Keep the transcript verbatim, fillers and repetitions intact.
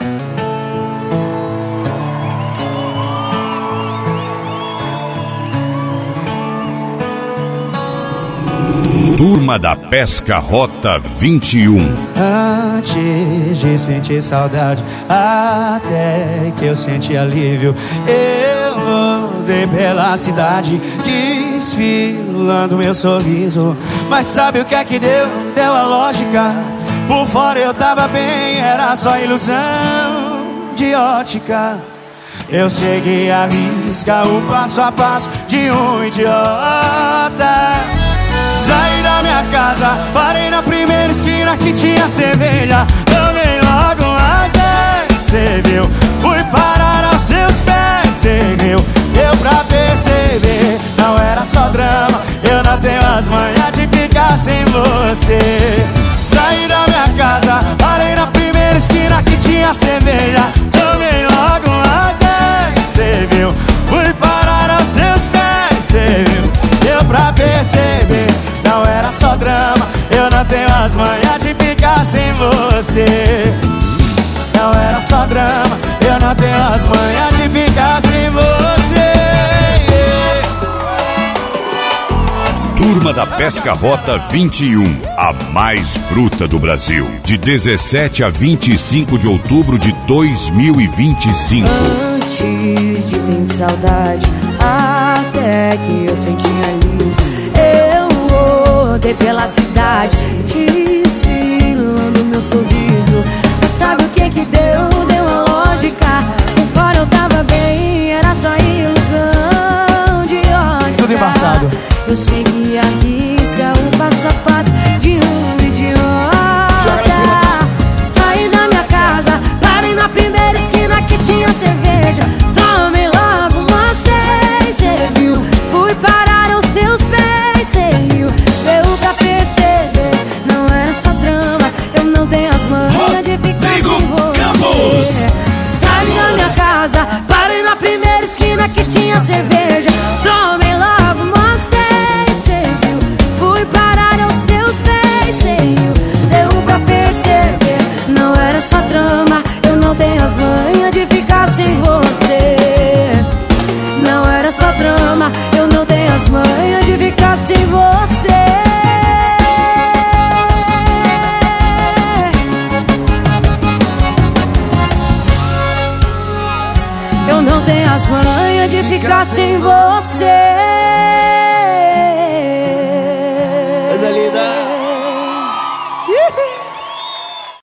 Turma da Pesca Rota vinte e um. Antes de sentir saudade, até que eu senti alívio, eu andei pela cidade, desfilando meu sorriso. Mas sabe o que é que deu? Deu a lógica. Por fora eu tava bem, era só ilusão de ótica. Eu cheguei a riscar o passo a passo de um idiota. Saí da minha casa, parei na primeira esquina que tinha cerveja. Tomei logo umas dez, cê viu? Fui parar aos seus pés, cê viu? Deu pra perceber, não era só drama. Eu não tenho as manhas de ficar sem você. Saí da minha casa, parei na primeira esquina que tinha cerveja. Tomei logo umas dez, cê viu? Fui parar aos seus pés, cê viu? Deu pra perceber, não era só drama. Eu não tenho as manhas de ficar sem você. Não era só drama, eu não tenho as manhas de ficar sem você. Turma da Pesca Rota vinte e um, a mais bruta do Brasil, de dezessete a vinte e cinco de outubro de dois mil e vinte e cinco. Antes de sentir saudade, até que eu senti alívio, eu rodei pela cidade, desfilando meu sorriso. Mas sabe o que que deu? Deu a lógica. Por fora eu tava bem, era só ilusão de ótica. Tudo embaçado. Eu segui a risca, o passo a passo de um idiota. Saí da minha casa, parei na primeira esquina que tinha cerveja. Tomei logo umas dez, cê viu? Fui parar aos seus pés, cê riu? Deu pra perceber, não era só drama. Eu não tenho as manhas de ficar sem você. Saí da minha casa, parei na primeira esquina que tinha cerveja. Tomei logo umas dez, cê viu? Fui parar aos seus pés, cê riu? Deu pra perceber, não era só drama. Eu não tenho as manhas de ficar sem você. Não era só drama, eu não tenho as manhas de ficar sem você. Eu não tenho as manhas de ficar sem você.